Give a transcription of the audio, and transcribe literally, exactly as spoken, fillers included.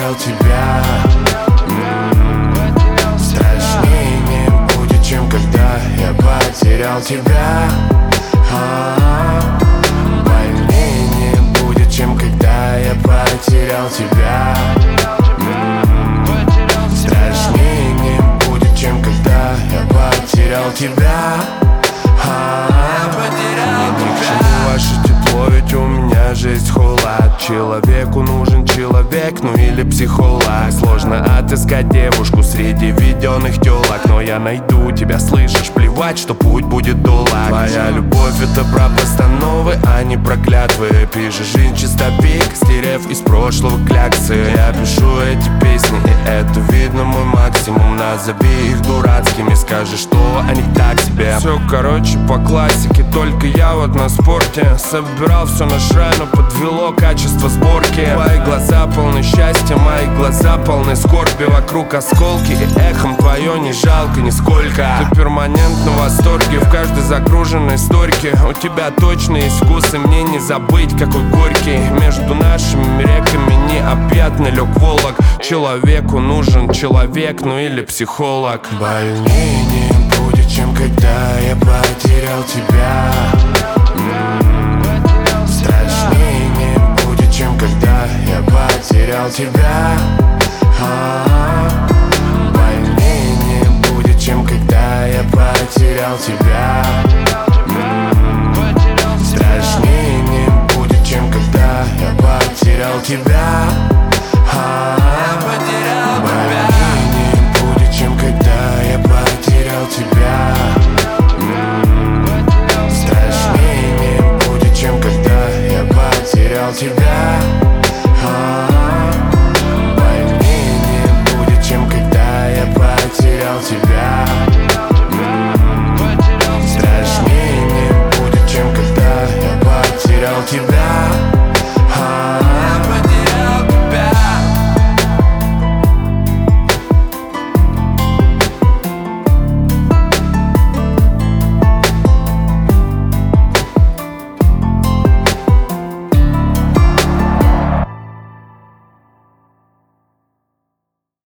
потерял тебя. М-м-м. Страшнее не будет, чем когда я потерял тебя. А-а-а. Больнее не будет, чем когда я потерял тебя. М-м-м. Страшнее не будет, чем когда я потерял тебя. А-а-а. Мне ни к чему ваше тепло, ведь у меня жизнь холод. Человеку нужен человек, ну или психолог. Сложно отыскать девушку среди введенных телок, но я найду тебя, слышишь, плевать, что путь будет долг. Твоя любовь это про постановы, а не про клятвы. Пишешь жизнь чистопик, стерев из прошлого кляксы. Я пишу эти песни, и это видно мой максимум. Назови их дурацкими, скажи, что они так себе. Все короче по классике, только я вот на спорте. Собирал все на шрай, но подвело качество сборки. Твои глаза полны счастья, мои глаза полны скорби. Вокруг осколки и эхом твое не жалко нисколько. Ты перманентно в восторге в каждой загруженной сторьке. У тебя точно есть вкус, и мне не забыть, какой горький. Между нашими реками необъятный лег Волок. Человеку нужен человек, ну или психолог. Больнее не будет, чем когда я потерял тебя. М-м-м. Страшнее не будет, чем когда я потерял тебя. А-а-а. Больнее не будет, чем когда я потерял тебя. М-м-м. Страшнее не будет, чем когда я потерял тебя. А-а-а.